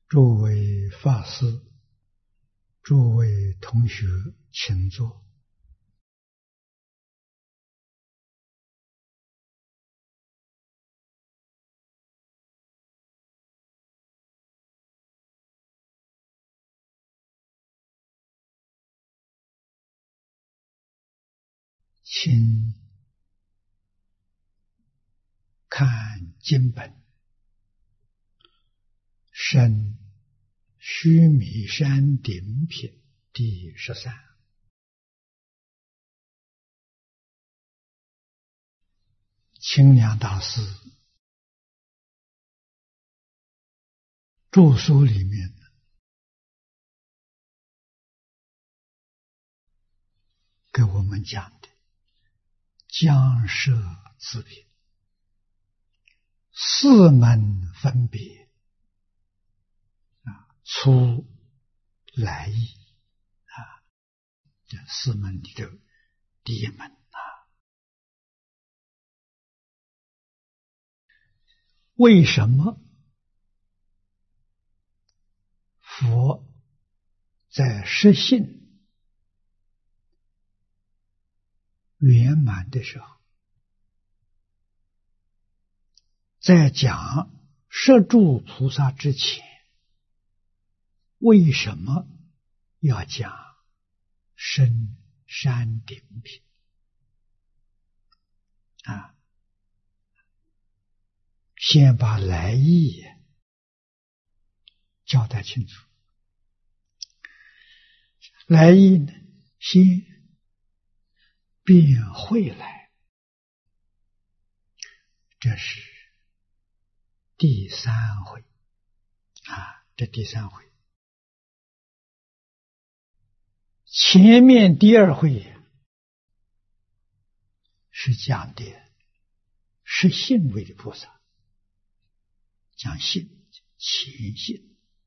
诸位法师，诸位同学，请坐。请看经本，生须弥山顶品第13。清凉大师著书里面给我们讲的江舍自品，四门分别出来意这四门里头第一门为什么佛在实性圆满的时候，在讲摄诸菩萨之前，为什么要讲深山顶品先把来意交代清楚。来意呢，先便会来，这是第3回这第3回。前面第2回是讲的是信位的菩萨，讲信前信。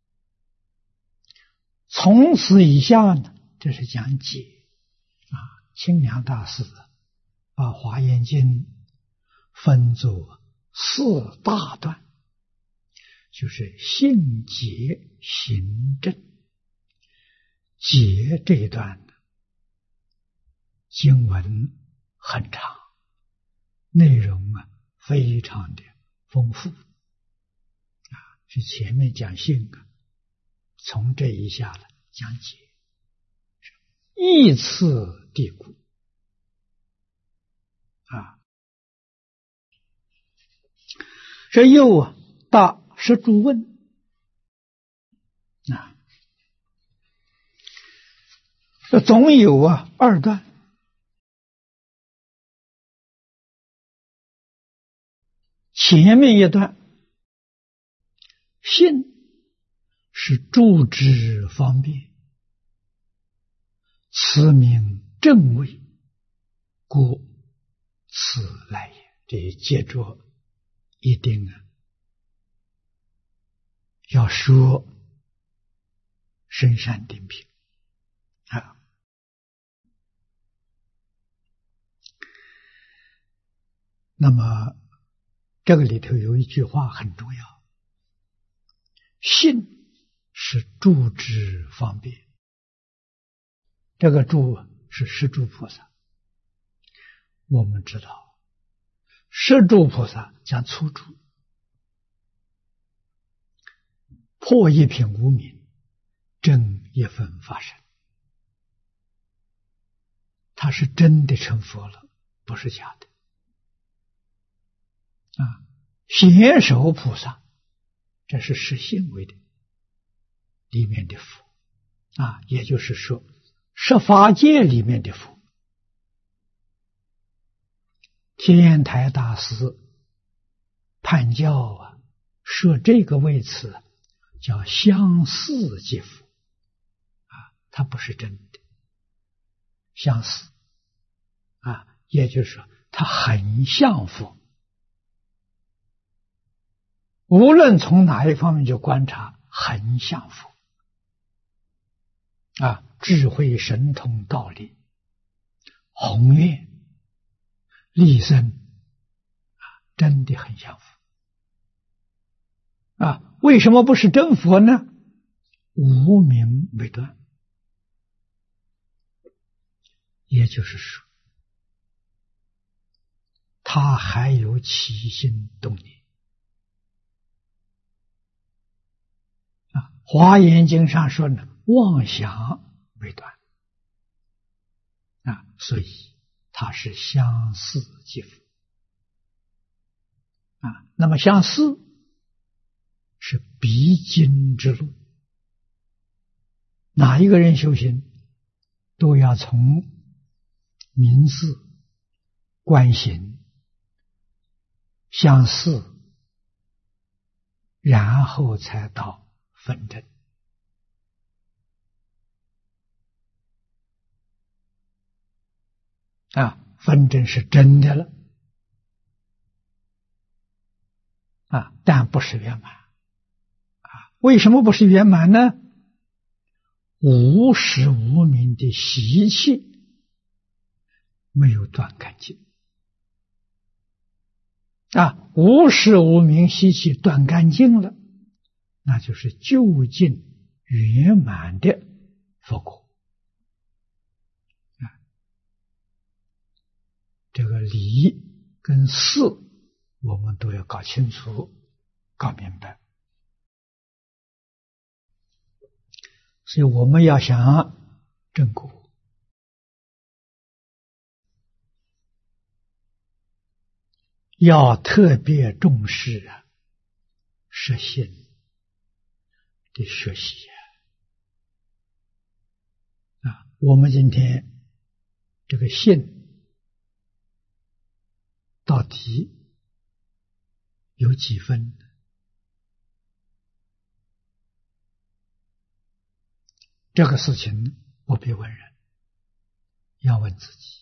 从此以下呢，这是讲解清凉大师把《华严经》分作4大段，就是信解行证。解这一段经文很长，内容非常的丰富是前面讲信从这一下讲解，依次第故这又大是诸问这总有2段。前面一段信是助之方便，此名正位，故此来也。这接着一定要说深山顶品那么这个里头有一句话很重要，信是助之方便，这个助是摄诸菩萨。我们知道摄诸菩萨讲粗助，破一品无明，证一分法身，他是真的成佛了，不是假的显手菩萨，这是实性位的里面的佛也就是说十法界里面的佛。天台大师判教说这个位次叫相似即佛它不是真的相似也就是说它很像佛，无论从哪一方面去观察，很像佛智慧神通道理宏愿利生真的很像佛为什么不是真佛呢？ 无明未断，也就是说，他还有起心动念。华严经上说呢，妄想未断所以它是相似即佛那么相似是必经之路，哪一个人修行都要从名字、观行、相似，然后才到分真分真是真的了但不是圆满为什么不是圆满呢？无始无明的习气没有断干净无始无明习气断干净了，那就是究竟圆满的佛果这个理跟事我们都要搞清楚搞明白，所以我们要想正果要特别重视实性的学习我们今天这个性到底有几分？这个事情不必问人，要问自己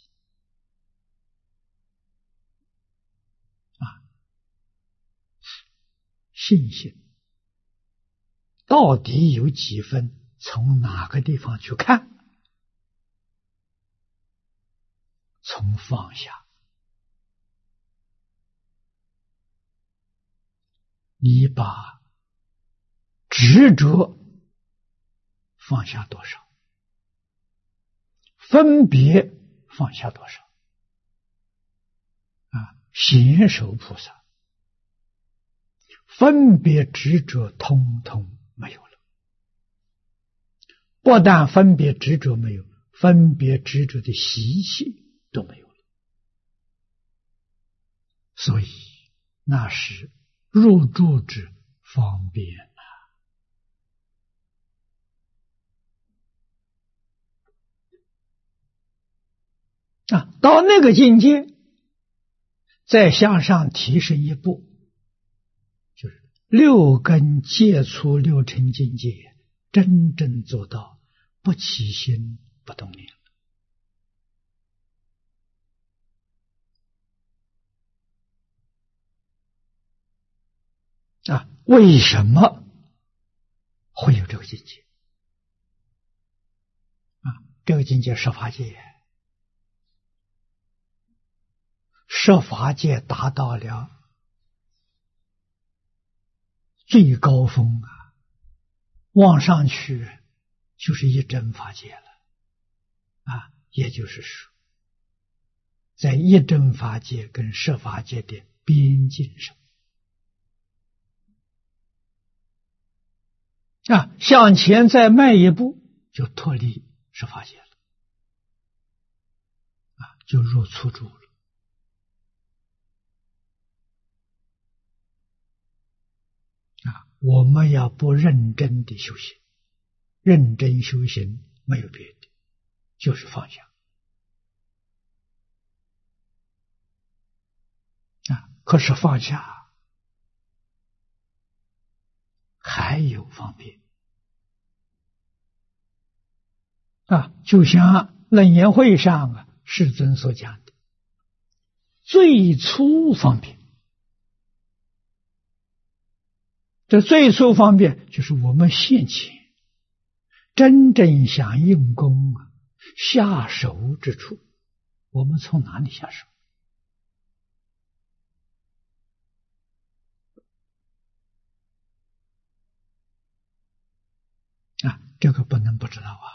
信心到底有几分？从哪个地方去看？从放下。你把执着放下多少？分别放下多少？贤首菩萨分别执着通通没有了，不但分别执着没有，分别执着的习气都没有了，所以那是入住之方便到那个境界再向上提升一步，就是六根接触六尘境界，真正做到不起心不动念为什么会有这个境界这个境界是法界，设法界达到了最高峰往上去就是一真法界了也就是说，在一真法界跟设法界的边境上向前再迈一步就脱离设法界了就入初住了我们要不认真的修行，认真修行没有别的，就是放下可是放下还有方便就像楞严会上世尊所讲的最初方便，这最初方便就是我们现前真正想用功下手之处，我们从哪里下手这个不能不知道啊！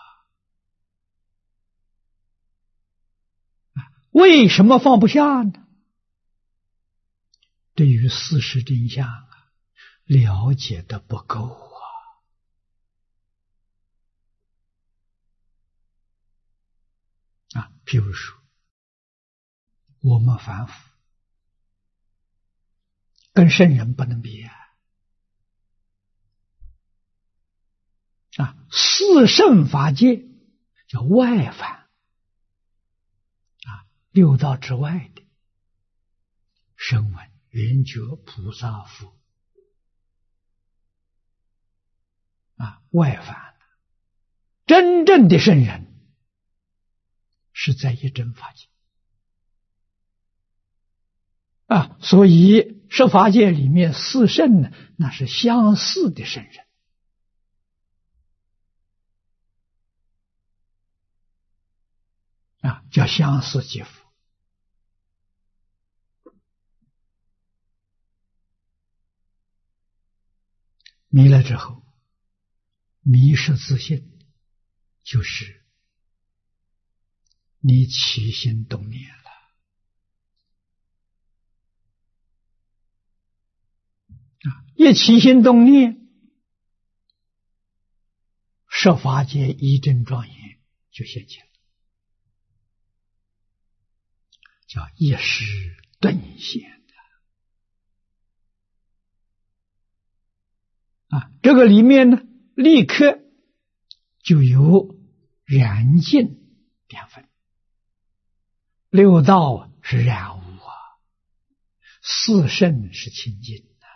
为什么放不下呢？对于事实真相啊，了解的不够啊！譬如说，我们凡夫跟圣人不能比啊！四圣法界叫外凡啊，六道之外的声闻、缘觉、菩萨、佛啊，外凡。真正的圣人是在一真法界啊，所以十法界里面四圣呢，那是相似的圣人啊，叫相似即佛。迷了之后，迷失自信，就是你起心动念了啊！一起心动念，十法界一真庄严就现前了，叫一时顿现啊！这个里面呢，立刻就有染净两分，六道是染污啊，四圣是清净的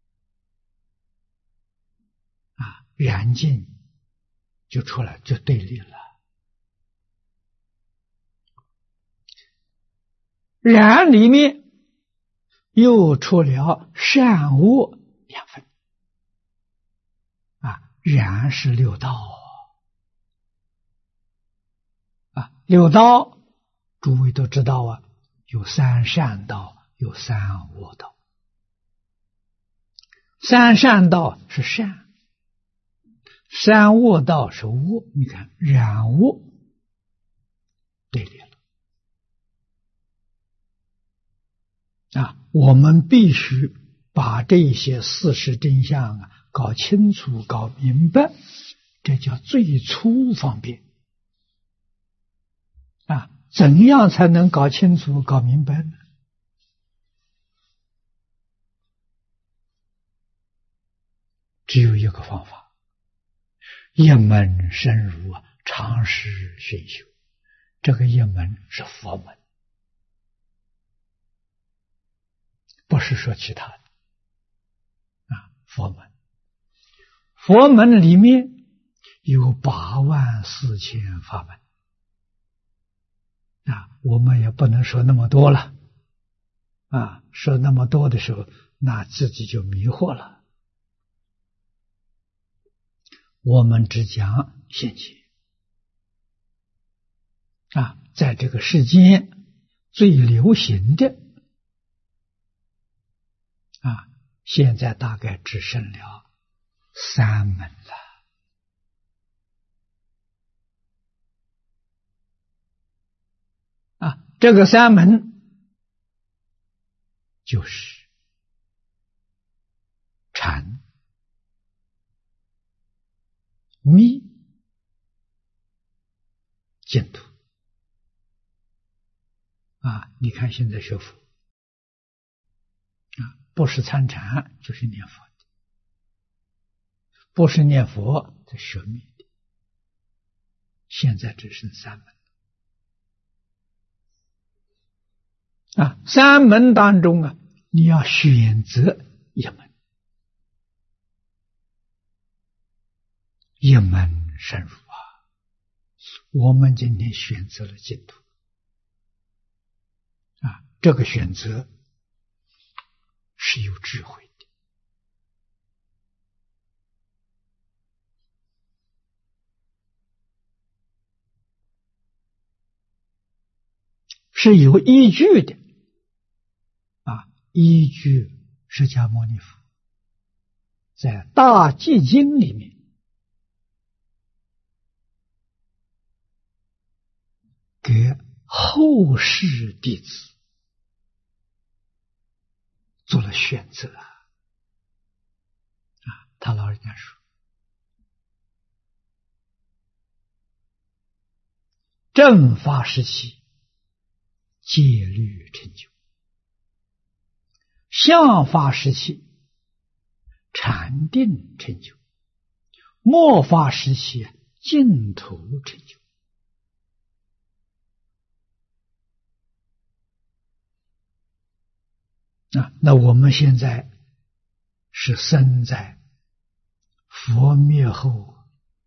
啊，染净就出来，就对立了。染里面又出了善恶两分啊，染是六道啊，六道诸位都知道啊，有三善道，有三恶道。三善道是善，三恶道是恶。你看染恶对立了啊！我们必须把这些事实真相啊搞清楚、搞明白，这叫最初方便啊！怎样才能搞清楚、搞明白呢？只有一个方法，一门深入啊，长时熏修。这个一门是佛门，不是说其他的啊，佛门。佛门里面有84000法门啊，我们也不能说那么多了啊，说那么多的时候，那自己就迷惑了。我们只讲现前啊，在这个世间最流行的啊，现在大概只剩了3门了啊，这个3门就是禅、密、净土啊。你看现在学佛啊，不是参禅就是念佛的，不是念佛就学密的，现在只剩3门啊。3门当中啊，你要选择一门，一门深入啊。我们今天选择了净土啊，这个选择是有智慧的，是有依据的啊。依据释迦牟尼佛在《大寂经》里面给后世弟子做了选择他老人家说，正法时期戒律成就，相法时期禅定成就，末法时期净土成就。那我们现在是生在佛灭后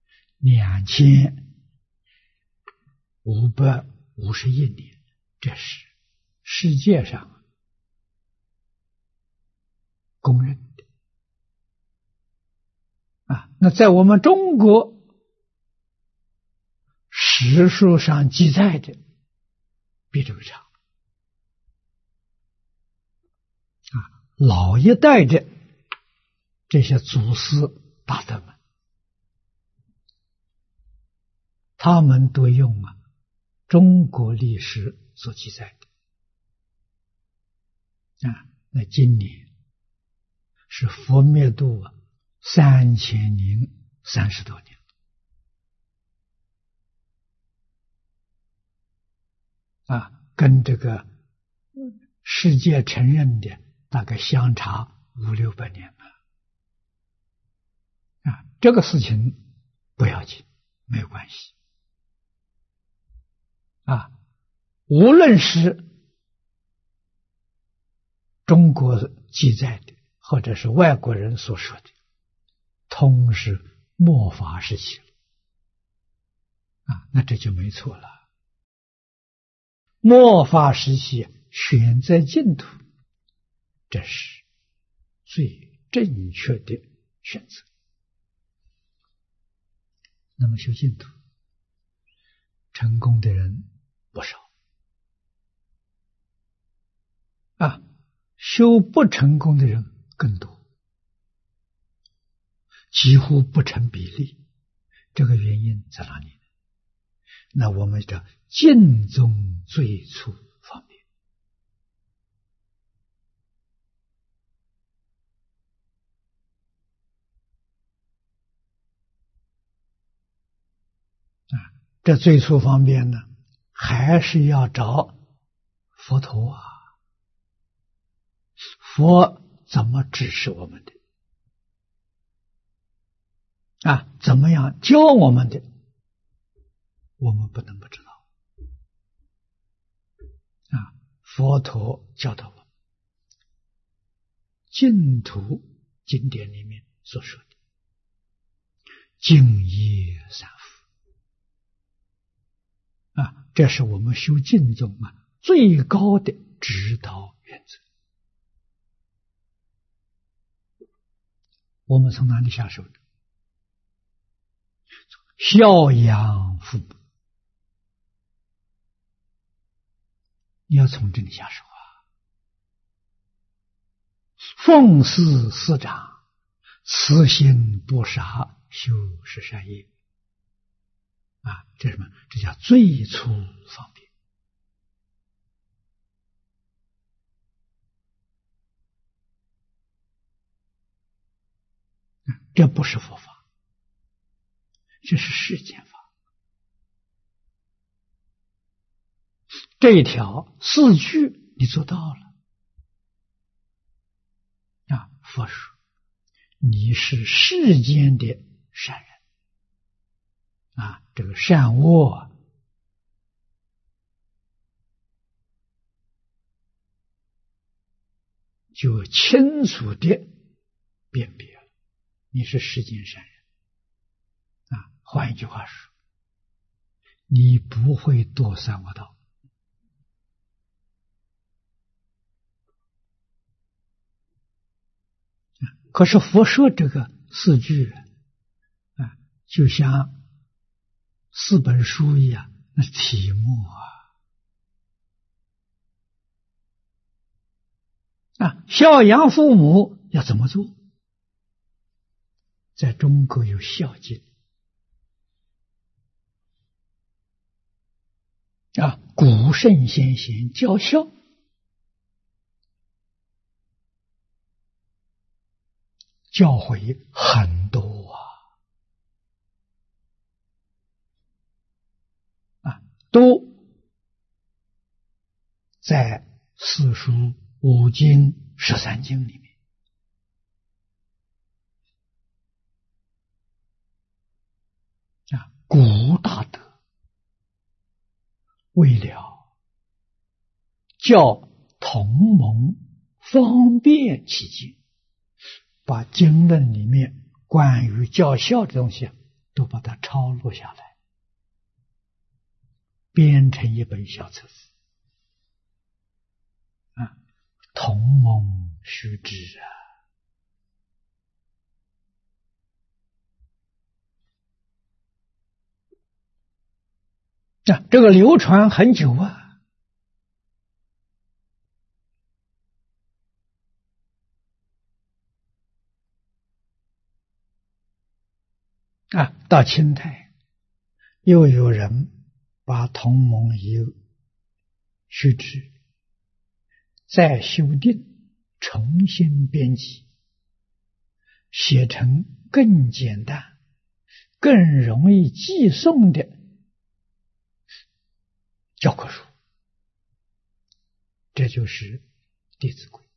2551年，这是世界上公认的那在我们中国史书上记载的比这个长老一代的这些祖师大德们，他们都用中国历史所记载的那今年是佛灭度3030多年跟这个世界承认的大概相差500-600年了这个事情不要紧，没有关系无论是中国记载的或者是外国人所说的，通是末法时期那这就没错了。末法时期选择净土，这是最正确的选择。那么修净土成功的人不少修不成功的人更多，几乎不成比例。这个原因在哪里呢？那我们的净宗最初方面这最初方面呢，还是要找佛陀佛怎么指示我们的怎么样教我们的，我们不能不知道佛陀教导我们净土经典里面所说的净业三福这是我们修净宗最高的指导原则。我们从哪里下手呢？孝养父母，你要从这里下手奉事师长，慈心不杀，修十善业这什么？这叫最初方便这不是佛法，这是世间法。这一条4句你做到了佛说你是世间的善人这个善恶就清楚的辨别了，你是世间善人换一句话说，你不会堕三恶道。可是佛说这个4句就像4本书一样，那题目孝养父母要怎么做？在中国有孝经古圣先贤教孝，教诲很多都在四书五经13经里面。古大德为了叫同盟方便起见，把经论里面关于教孝的东西都把它抄录下来，编成一本小册子。同盟须知这个流传很久到清代又有人把同盟须知再修订，重新编辑，写成更简单、更容易记诵的教科书，这就是《弟子规》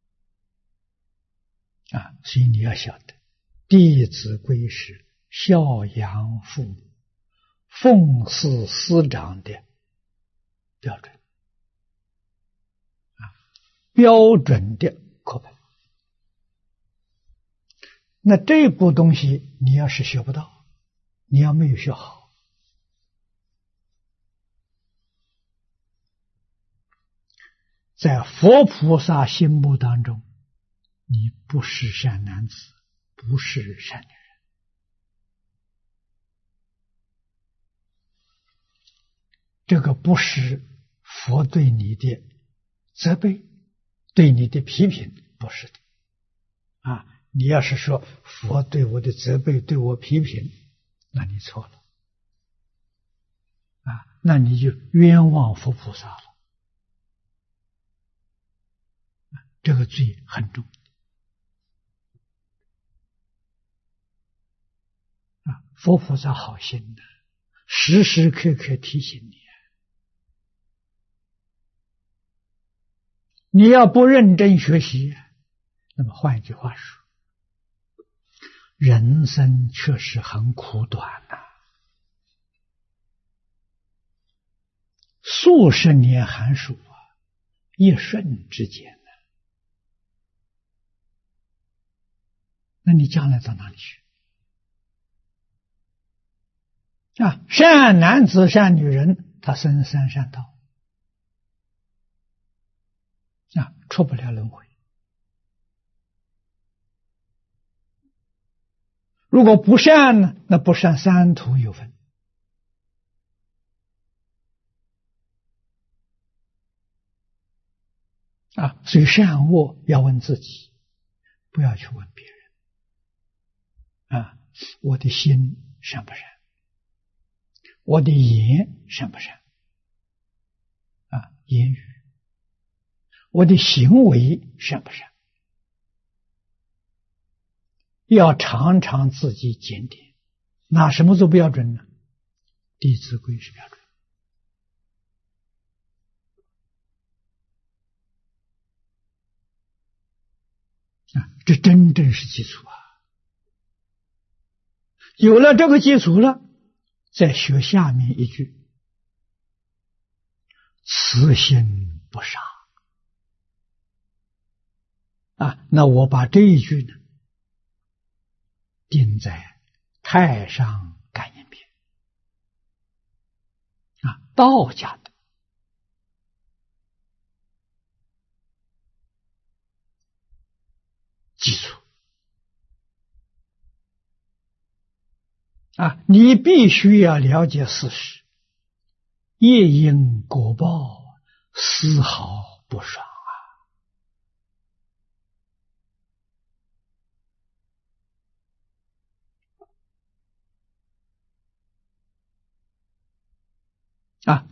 所以你要晓得，《弟子规》是孝养父母、奉事师长的标准标准的课本。那这部东西你要是学不到，你要没有学好，在佛菩萨心目当中，你不是善男子，不是善女人。这个不是佛对你的责备，对你的批评，不是的你要是说佛对我的责备，对我批评，那你错了那你就冤枉佛菩萨了这个罪很重佛菩萨好心的，时时刻刻提醒你要不认真学习，那么换一句话说，人生确实很苦短数十年寒暑一瞬之间那你将来到哪里去善男子善女人，他生三善道出不了轮回。如果不善呢，那不善三途有分所以善恶要问自己，不要去问别人我的心善不善，我的言善不善言语，我的行为善不善，要常常自己检点。拿什么做标准呢？弟子规是标准这真正是基础有了这个基础了，再学下面一句，慈心不杀那我把这一句呢定在太上感应篇道家的基础你必须要了解事实，业因果报丝毫不爽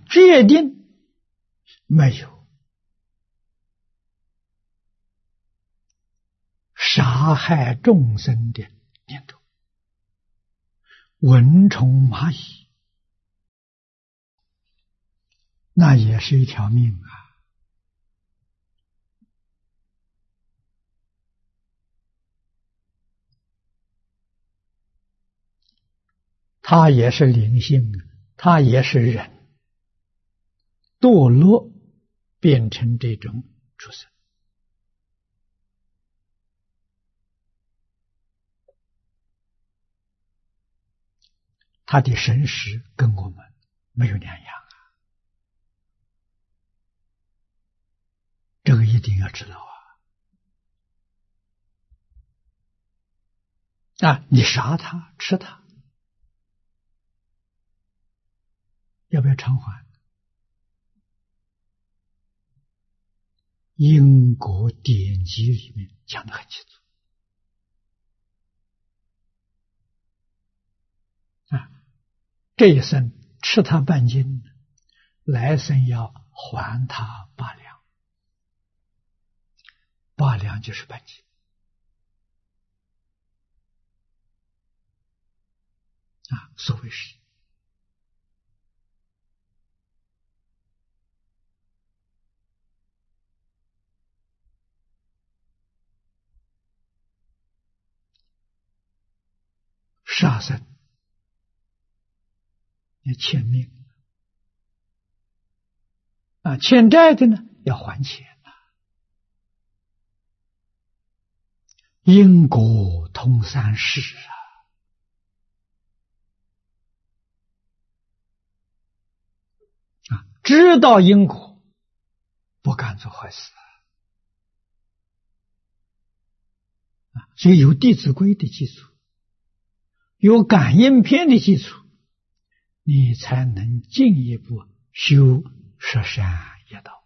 决定没有杀害众生的念头。蚊虫蚂蚁，那也是一条命啊。他也是灵性，他也是人，堕落变成这种畜生。他的身世跟我们没有两样啊，这个一定要知道啊！你杀他吃他，要不要偿还？因果典籍里面讲得很清楚啊，这一生吃他半斤，来生要还他8两，8两就是半斤啊，所谓是杀生，要欠命啊，欠债的呢要还钱啊，因果通三世啊，知道因果，不敢做坏事啊，所以有《弟子规》的基础，有感应篇的基础，你才能进一步修十善业道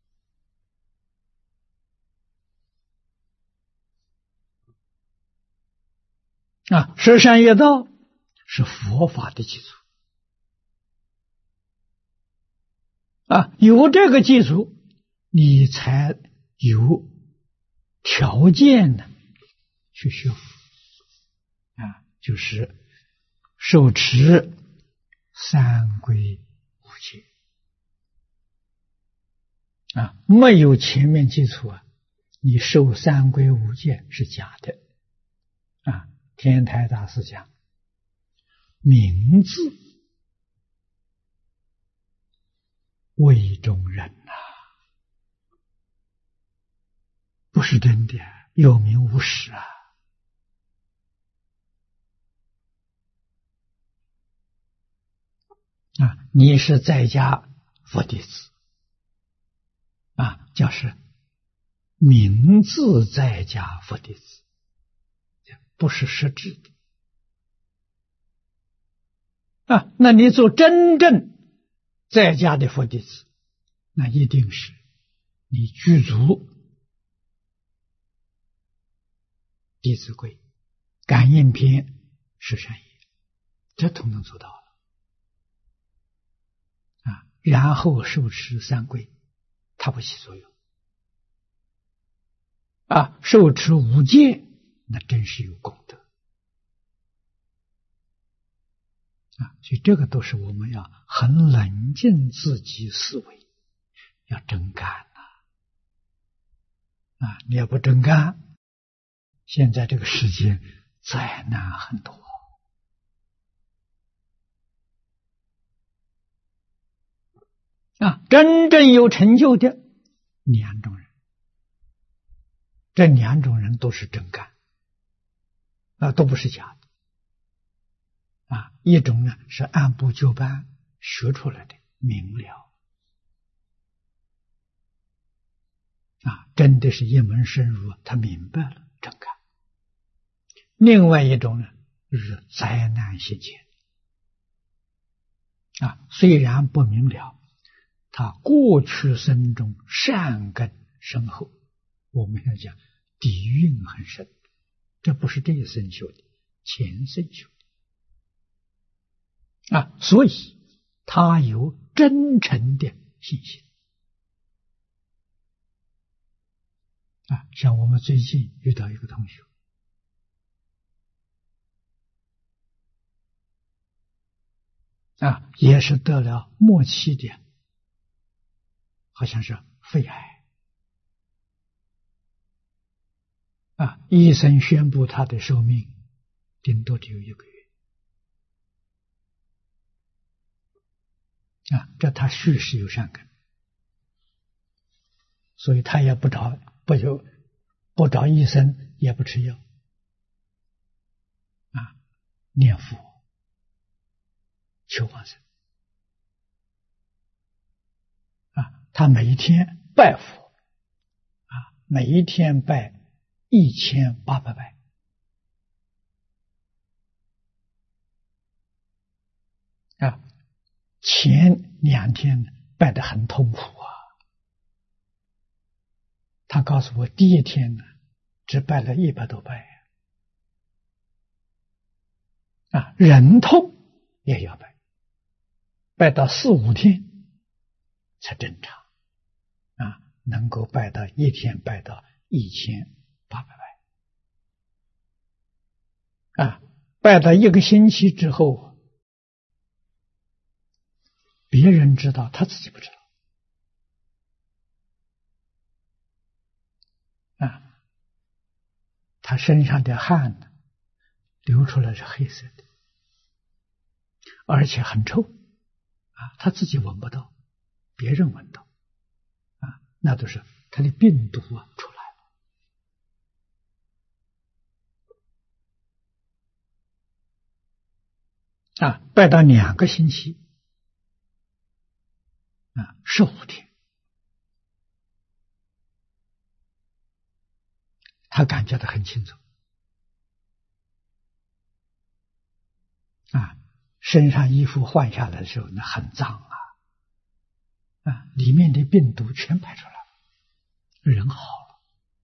啊！十善业道是佛法的基础啊，有这个基础，你才有条件呢去修啊，就是受持三归五戒啊，没有前面基础啊，你受三归五戒是假的啊。天台大师讲，名字为中人呐，不是真的，有名无实啊。啊，你是在家佛弟子啊，就是名字在家佛弟子，不是实质的啊。那你做真正在家的佛弟子，那一定是你具足弟子规、感应篇、十善业，这统统做到了啊。然后受持三归，它不起作用啊。受持五戒，那真是有功德啊。所以这个都是我们要很冷静自己思维，要真干啊！你要不真干，现在这个世界灾难很多啊。真正有成就的2种人，这2种人都是真干啊，都不是假的啊。一种呢是按部就班学出来的，明了啊，真的是一门深入，他明白了真干。另外一种呢是灾难现前啊，虽然不明了，他过去生中善根深厚，我们要讲底蕴很深，这不是这一生修的，前生修的啊，所以他有真诚的信心。像我们最近遇到一个同学，也是得了末期的，好像是肺癌，医生宣布他的寿命顶多只有1个月，这他续世有善根，所以他也不找医生，也不吃药，念佛求往生。他每一天拜佛，每一天拜1800拜。前2天拜得很痛苦他告诉我，第1天呢，只拜了100多拜忍痛也要拜，拜到4、5天才正常能够拜到1天拜到1800拜拜到1个星期之后，别人知道，他自己不知道他身上的汗流出来是黑色的，而且很臭他自己闻不到，别人闻到那都是他的病毒出来了拜到2个星期15天，他感觉到很清楚身上衣服换下来的时候那很脏里面的病毒全排出来了，人好了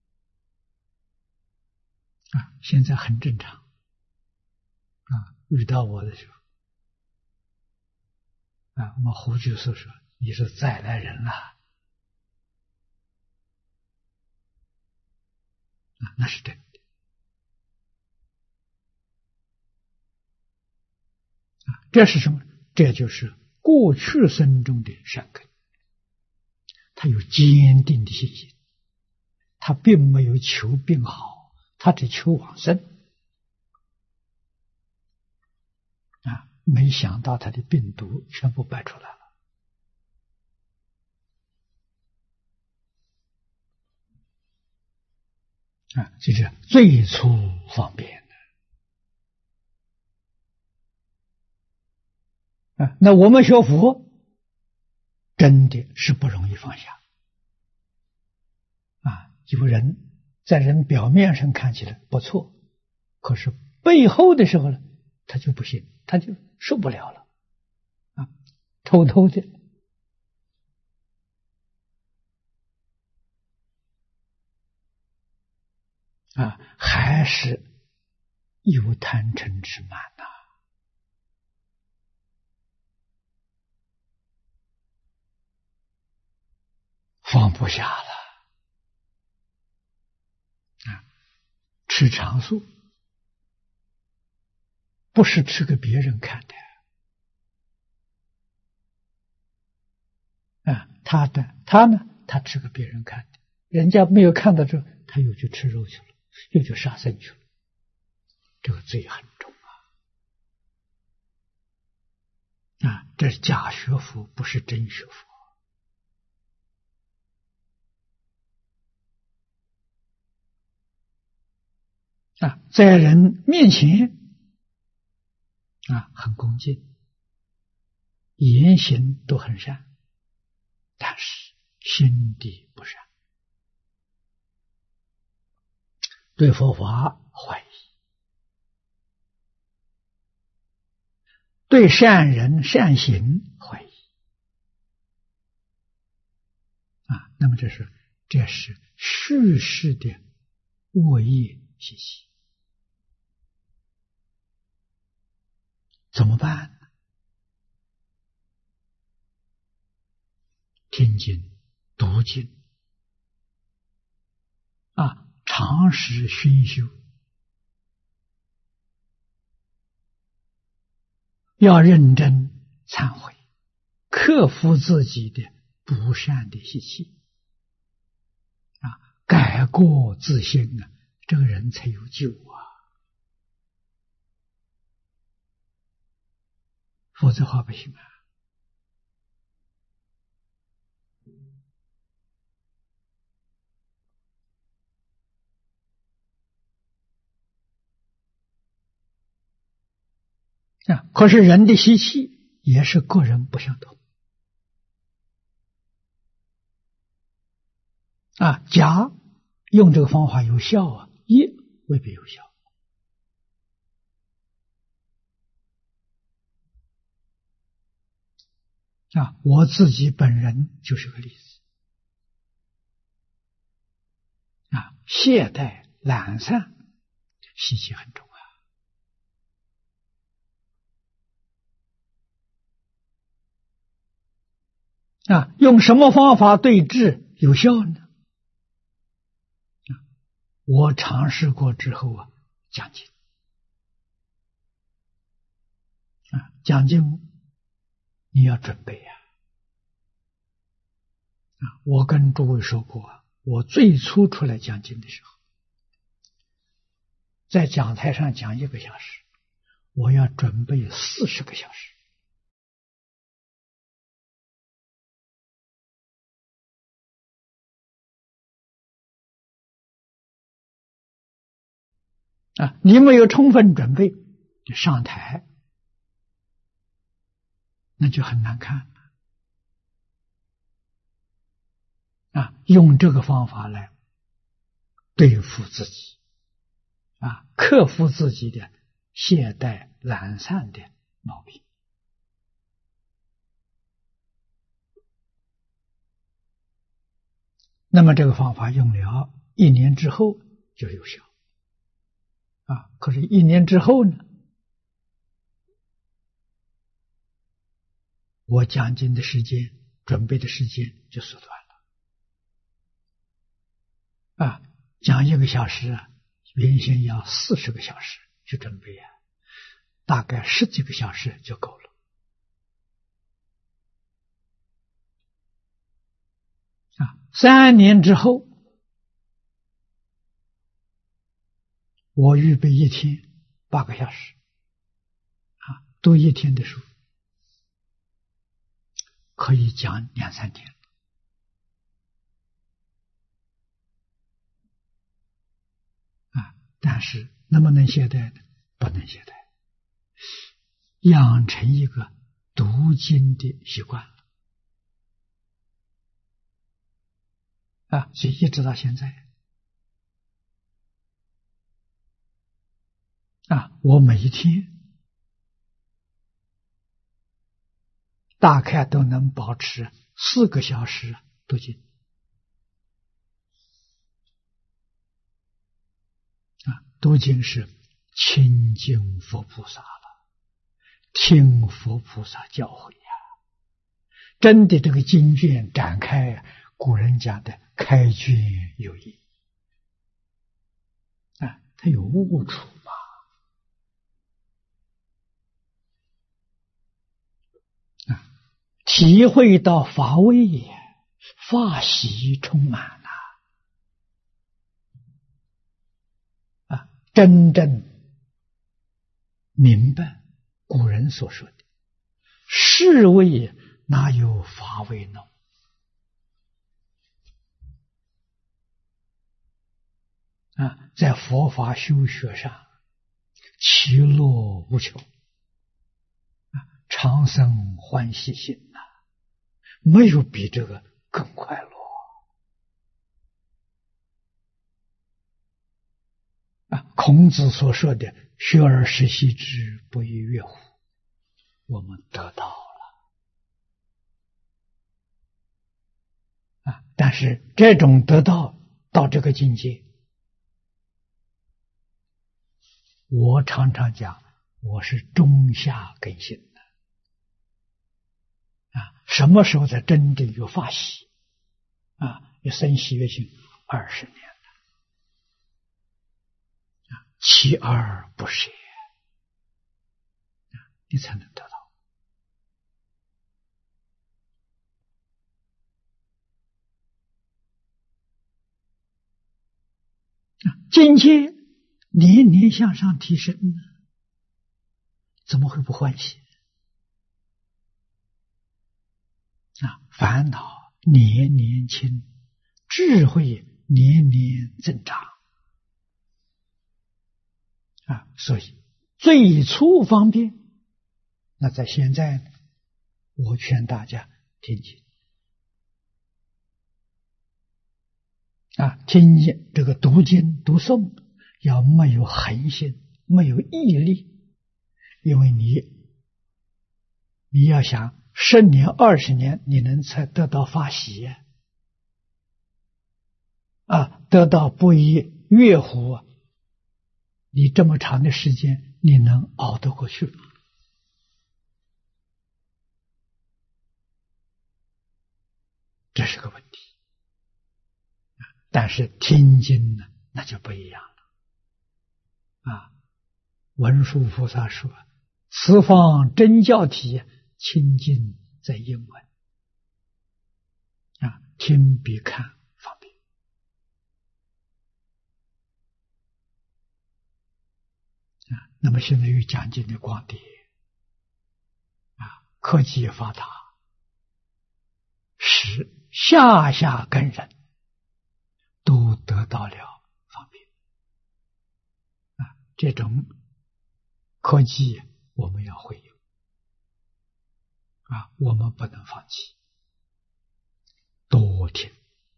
现在很正常遇到我的时候我们胡居士说你是再来人了那是真的这是什么？这就是过去生中的善根，他有坚定的信心，他并没有求病好，他只求往生没想到他的病毒全部摆出来了这是最初方便的那我们学佛真的是不容易放下有人在人表面上看起来不错，可是背后的时候呢，他就不行，他就受不了了偷偷的还是有贪嗔痴慢放不下了吃长素不是吃给别人看的他呢他吃给别人看的，人家没有看到这，他又去吃肉去了，又去杀生去了，这个罪很重这是假学佛，不是真学佛在人面前很恭敬，言行都很善，但是心地不善，对佛法怀疑，对善人善行怀疑那么这是世世的恶业习气，怎么办呢？ 经、读经常时熏修，要认真忏悔，克服自己的不善的习气改过自新这个人才有救否则话不行可是人的习气也是个人不相同甲用这个方法有效乙未必有效我自己本人就是个例子懈怠懒散习气很重用什么方法对治有效呢？我尝试过之后讲经讲经你要准备我跟诸位说过我最初出来讲经的时候，在讲台上讲1个小时，我要准备40个小时你没有充分准备上台那就很难看用这个方法来对付自己克服自己的懈怠懒散的毛病那么这个方法用了1年之后就有效可是1年之后呢，我讲经的时间准备的时间就缩短了讲1个小时原先要40个小时去准备大概10几个小时就够了3年之后我预备1天8个小时读1天的书可以讲2、3天但是能不能懈怠呢？不能懈怠，养成一个读经的习惯了所以一直到现在我每一天大概都能保持4个小时读经读经是亲近佛菩萨了，听佛菩萨教诲真的这个经卷展开古人讲的开卷有益它有悟处体会到法味法喜充满真正明白古人所说的世味哪有法味浓在佛法修学上其乐无穷常生欢喜心没有比这个更快乐孔子所说的学而时习之，不亦说乎？我们得到了但是这种得到到这个境界，我常常讲我是中下根性的什么时候才真正有法喜？ 要生喜悦性20年锲而不舍，你才能得到。境界年年向上提升呢，怎么会不欢喜？烦恼年年轻，智慧年年增长所以最初方便，那在现在呢，我劝大家听经听经这个读经读诵要没有恒心，没有毅力，因为你要想10年20年你能才得到法喜得到不亦乐乎你这么长的时间你能熬得过去吗？这是个问题。但是听经呢，那就不一样了文殊菩萨说：“此方真教体，清净在英文听比看方便那么现在有讲经的光碟科技发达，使下根人都得到了方便这种科技我们要会用我们不能放弃，多听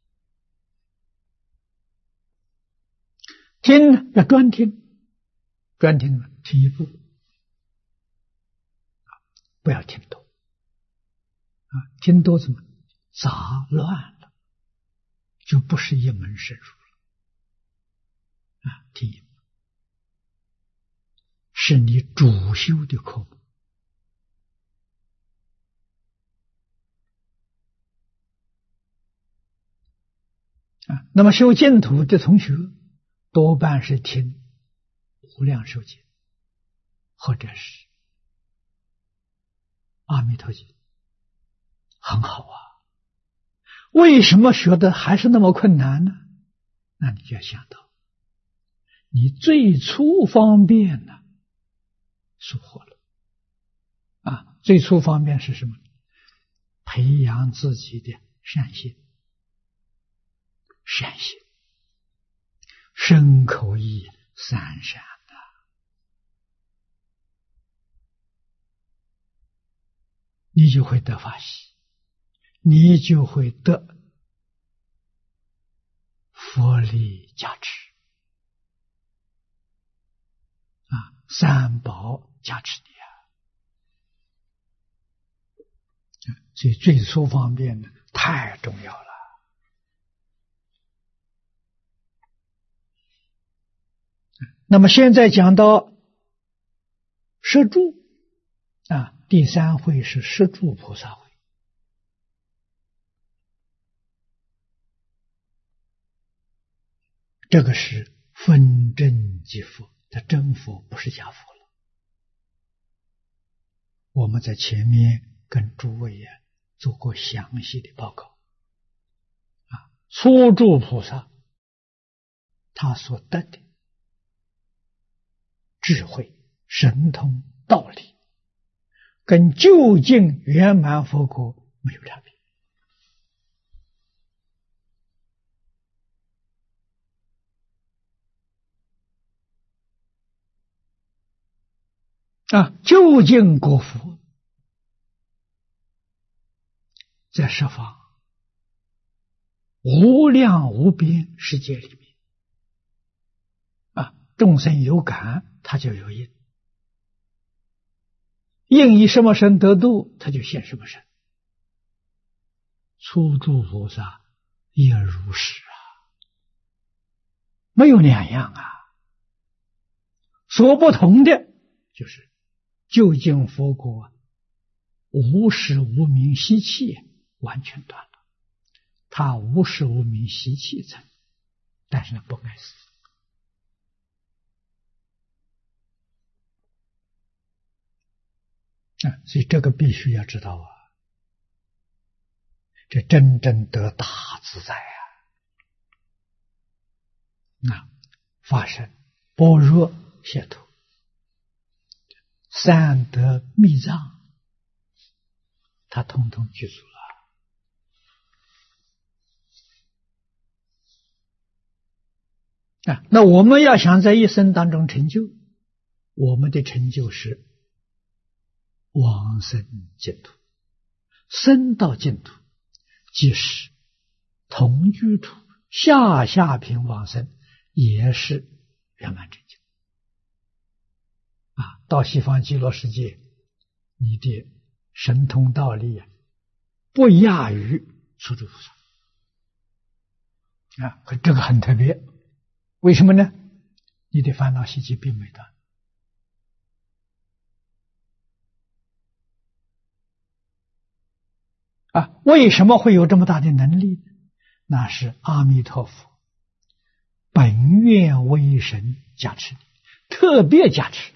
听要专听，听一部不要听多听多怎么杂乱了，就不是一门深入了听一部是你主修的科目那么修净土的同学多半是听无量寿经或者是阿弥陀经，很好为什么学的还是那么困难呢？那你就要想到你最初方便呢疏忽了最初方便是什么？培养自己的善心，身口意三善你就会得法喜，你就会得佛力加持三宝加持你所以最初方便呢太重要了那么现在讲到摄住第3会是摄住菩萨会这个是分真即佛的真佛，不是假佛了。我们在前面跟诸位做过详细的报告初住菩萨他所得的智慧神通道理跟究竟圆满佛果没有差别究竟果佛在十方无量无边世界里面众生有感他就有应，应以什么身得度他就现什么身。初住菩萨也如是没有两样所不同的就是究竟佛果无始无明习气完全断了， 他无始无明习气层，但是呢不爱死。所以这个必须要知道啊，这真正得大自在啊！法身、般若、解脱、三德密藏，他统统具足了。那我们要想在一生当中成就，我们的成就是往生净土。生到净土，即使同居土、下品往生，也是圆满成就。到西方极乐世界，你的神通道力不亚于初住菩萨。可这个很特别，为什么呢？你的烦恼习气并没断。为什么会有这么大的能力呢？那是阿弥陀佛本愿威神加持，特别加持。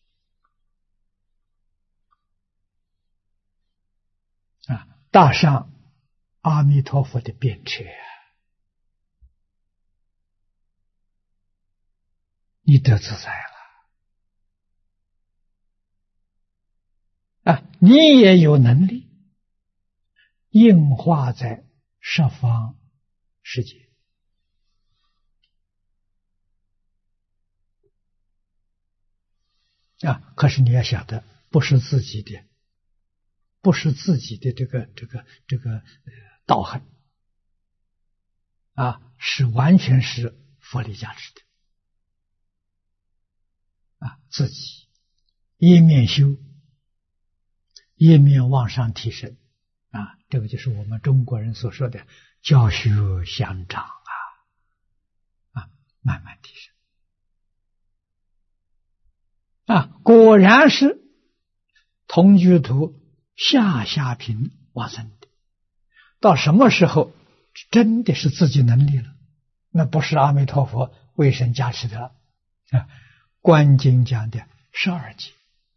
搭上阿弥陀佛的便车，你得自在了。你也有能力应化在十方世界。可是你要晓得，不是自己的这个道行是完全是佛力加持的自己一面修，一面往上提升这个就是我们中国人所说的教学相长慢慢提升果然是同居土下品往生的。到什么时候真的是自己能力了？那不是阿弥陀佛为神加持的了观经讲的12劫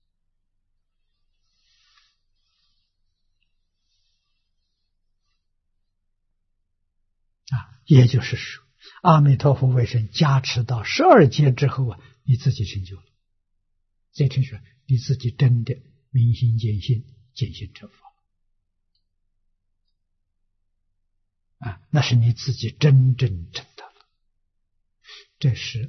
也就是说，阿弥陀佛为神加持到12劫之后你自己成就了。这就是说你自己真的明心见性，见性成佛那是你自己真正证得了。这是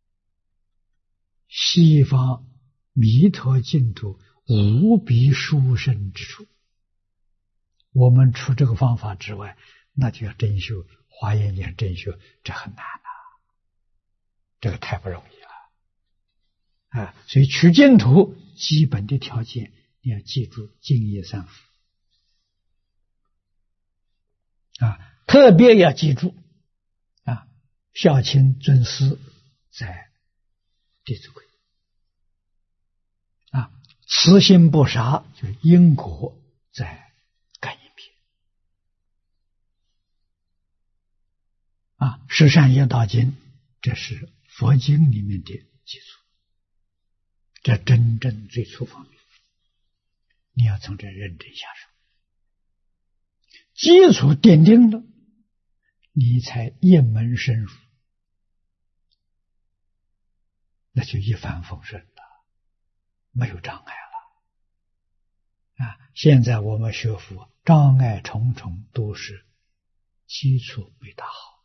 西方弥陀净土无比殊胜之处。我们除这个方法之外，那就要真修华严经真修，这很难这个太不容易了所以取净土基本的条件，你要记住净业三福特别要记住孝亲尊师在弟子规慈心不杀就是因果在感应篇十善业道经，这是佛经里面的基础，这真正最初方面你要从这认真下手，基础奠定了，你才一门深入，那就一帆风顺了，没有障碍了现在我们学佛障碍重重，都是基础没打好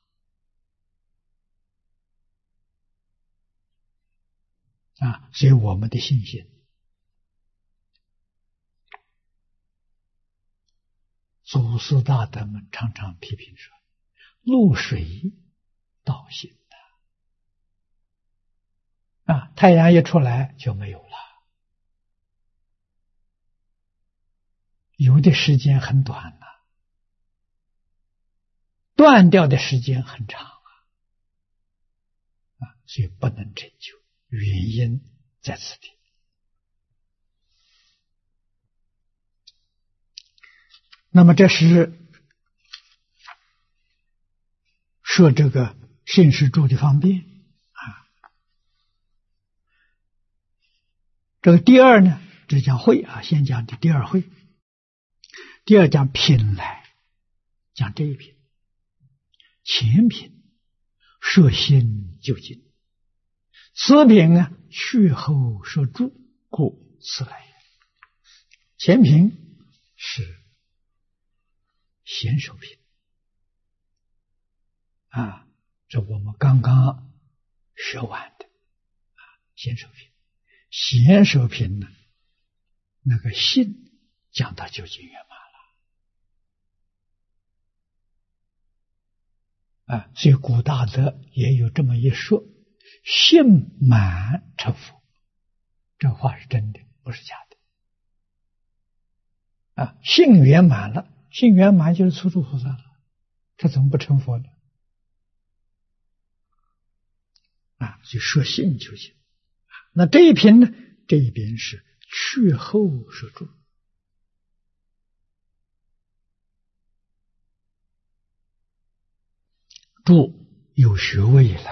所以我们的信心，祖师大德们常常批评说，露水道心太阳一出来就没有了，有的时间很短断掉的时间很长所以不能成就，原因在此地。那么这是说这个信是住的方便啊。这个第二呢，这讲会啊，先讲的第二会。第二讲品来，讲这一品，前品摄心究竟，此品呢去后摄住，故此来也。前品是贤首品啊，这我们刚刚学完的啊，贤首品。贤首品呢，那个信讲到究竟圆满了啊，所以古大德也有这么一说：信满成佛。这话是真的，不是假的啊。信圆满了，信圆满就是初住菩萨了，他怎么不成佛呢？啊，就说信究竟。那这一品呢？这一品是去后摄住。住有学位了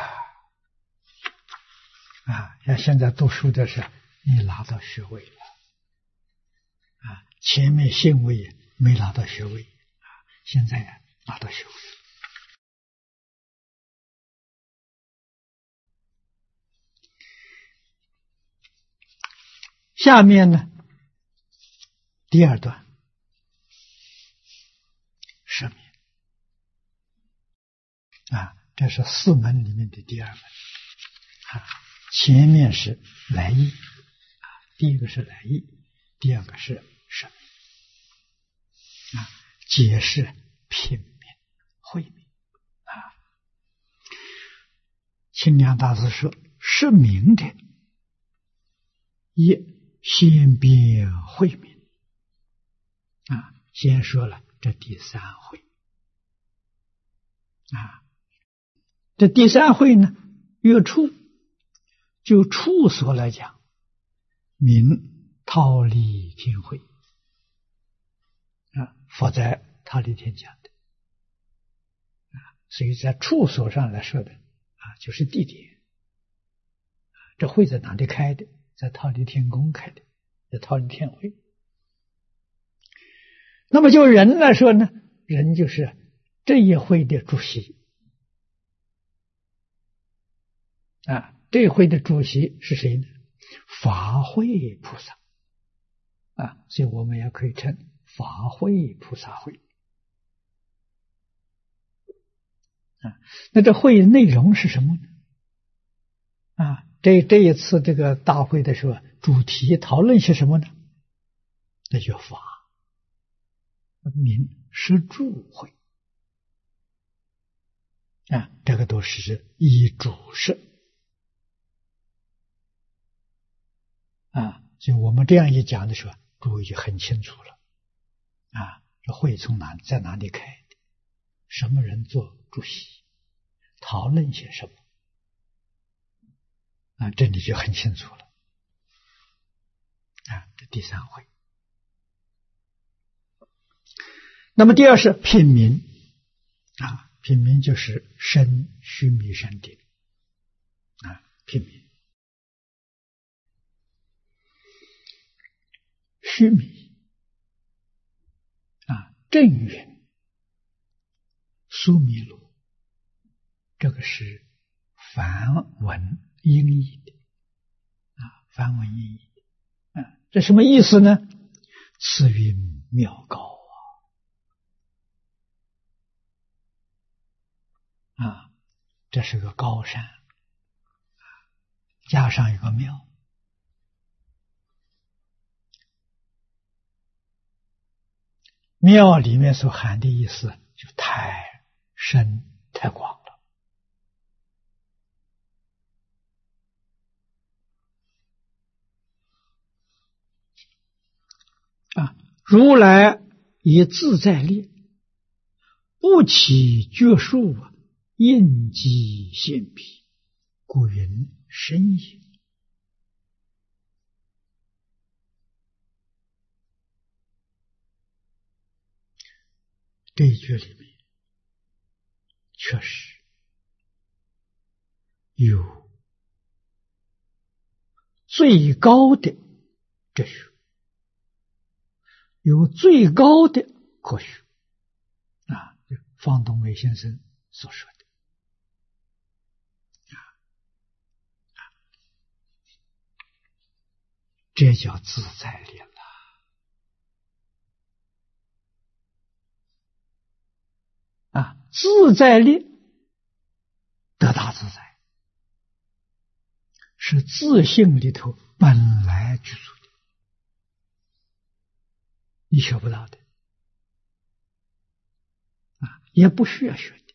啊！像现在读书的是你拿到学位了啊，前面信位没拿到学位啊，现在拿到学位。下面呢，第二段赦免啊，这是四门里面的第二门啊。前面是来意啊，第一个是来意，第二个是赦免啊，解释品名、慧名啊。清凉大师说，是名的一先别慧名啊，先说了这第三会啊，这第三会呢，约处，就处所来讲，名忉利天会啊，佛在忉利天讲的啊，所以在处所上来说的啊，就是地点。这会在哪里开的？在忉利天宫开的，在忉利天会。那么就人来说呢，人就是这一会的主席啊。这一会的主席是谁呢？法会菩萨啊，所以我们也可以称法会菩萨会啊。那这会内容是什么呢？啊，这一次这个大会的时候，主题讨论些什么呢？那就法名是住会啊，这个都是依主事啊，所以我们这样一讲的时候，诸位就很清楚了啊。这会从在哪里开的？什么人做主席？讨论些什么？啊，这里就很清楚了啊。这第三会。那么第二是品名啊，品名就是身须弥山顶啊，品名。须弥啊，正云、苏弥罗，这个是梵文音译的啊，梵文音译的啊，这什么意思呢？此云妙高啊，这是个高山，加上一个庙。庙里面所含的意思就太深太广了啊！如来以自在力，不起觉数，应机现彼，故云深也。这一句里面确实有最高的哲学，有最高的科学啊，方东梅先生所说的这叫自在力了啊！自在力得大自在，是自性里头本来具足的，你学不到的啊，也不需要学的。